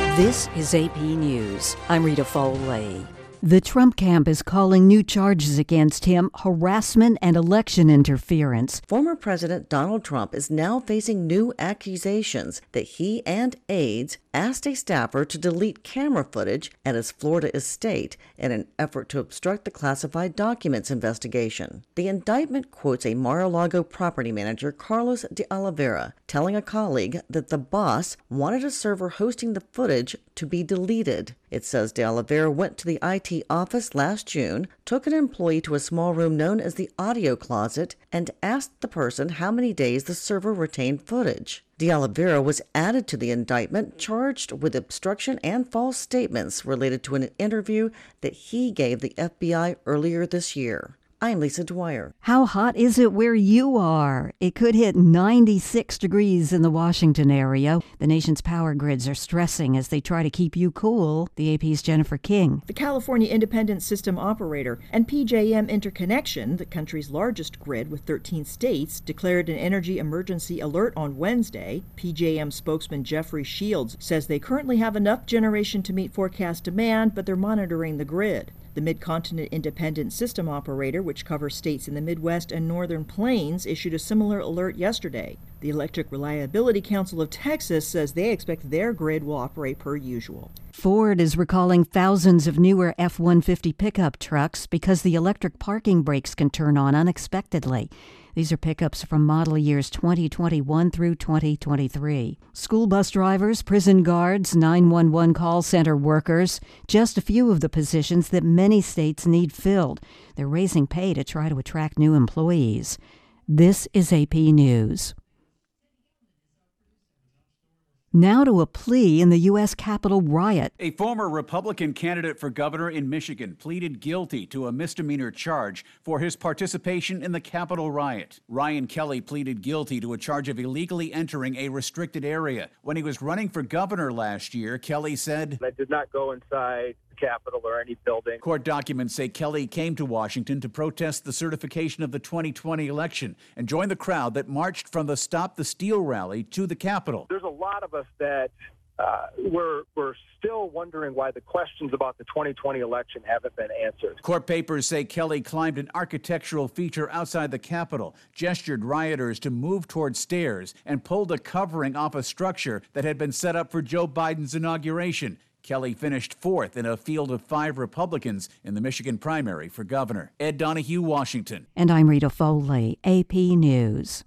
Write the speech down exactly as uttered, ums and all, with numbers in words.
This is A P News. I'm Rita Foley. The Trump camp is calling new charges against him harassment and election interference. Former President Donald Trump is now facing new accusations that he and aides asked a staffer to delete camera footage at his Florida estate in an effort to obstruct the classified documents investigation. The indictment quotes a Mar-a-Lago property manager, Carlos de Oliveira, telling a colleague that the boss wanted a server hosting the footage to be deleted. It says de Oliveira went to the I T office last June, took an employee to a small room known as the audio closet, and asked the person how many days the server retained footage. De Oliveira was added to the indictment, charged with obstruction and false statements related to an interview that he gave the F B I earlier this year. I'm Lisa Dwyer. How hot is it where you are? It could hit ninety-six degrees in the Washington area. The nation's power grids are stressing as they try to keep you cool. The A P's Jennifer King. The California Independent System Operator and P J M Interconnection, the country's largest grid with thirteen states, declared an energy emergency alert on Wednesday. P J M spokesman Jeffrey Shields says they currently have enough generation to meet forecast demand, but they're monitoring the grid. The Mid-Continent Independent System Operator, which covers states in the Midwest and Northern Plains, issued a similar alert yesterday. The Electric Reliability Council of Texas says they expect their grid will operate per usual. Ford is recalling thousands of newer F one fifty pickup trucks because the electric parking brakes can turn on unexpectedly. These are pickups from model years twenty twenty-one through twenty twenty-three. School bus drivers, prison guards, nine one one call center workers, just a few of the positions that many states need filled. They're raising pay to try to attract new employees. This is A P News. Now to a plea in the U S Capitol riot. A former Republican candidate for governor in Michigan pleaded guilty to a misdemeanor charge for his participation in the Capitol riot. Ryan Kelly pleaded guilty to a charge of illegally entering a restricted area. When he was running for governor last year, Kelly said, "I did not go inside the Capitol or any building." Court documents say Kelly came to Washington to protest the certification of the twenty twenty election and joined the crowd that marched from the Stop the Steal rally to the Capitol. There's a lot of us that uh, we're, we're still wondering why the questions about the twenty twenty election haven't been answered. Court papers say Kelly climbed an architectural feature outside the Capitol, gestured rioters to move toward stairs, and pulled a covering off a structure that had been set up for Joe Biden's inauguration. Kelly finished fourth in a field of five Republicans in the Michigan primary for governor. Ed Donahue, Washington. And I'm Rita Foley, A P News.